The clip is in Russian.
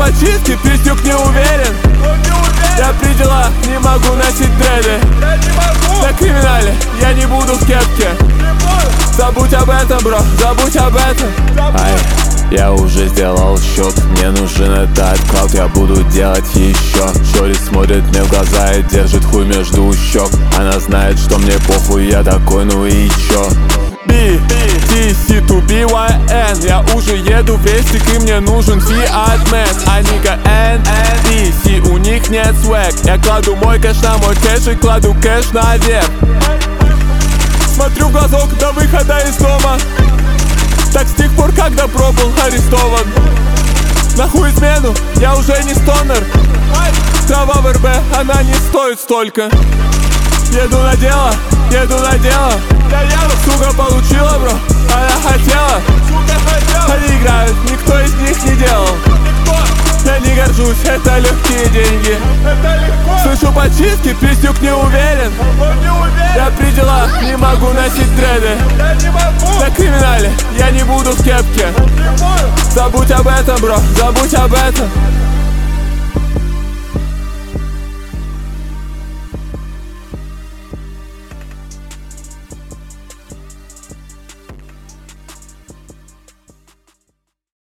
почистки, пиздюк не уверен. Я при делах не могу носить дреды. На криминале я не буду в кепке. Забудь об этом, бро, забудь об этом. Ай, я уже сделал счет, мне нужен этот клауд, я буду делать еще. Шорик смотрит мне в глаза и держит хуй между щек. Она знает, что мне похуй, я такой, ну и чё? BTC2BYN. Я уже еду в рейсик и мне нужен Fiat Man. А ника NNDC, у них нет свэг. Я кладу мой кэш на мой кэш и кладу кэш наверх. Смотрю в глазок до выхода из дома. Так с тех пор, когда пробыл арестован. Нахуй измену, я уже не стонер. Трава в РБ, она не стоит столько. Еду на дело, еду на дело. Сука получила, бро, она хотела. Они играют, никто из них не делал. Я не горжусь, это легкие деньги. Слышу почистки, пиздюк не уверен. Я при делах не могу носить дреды. На криминале я не буду в кепке. Забудь об этом, бро, забудь об этом.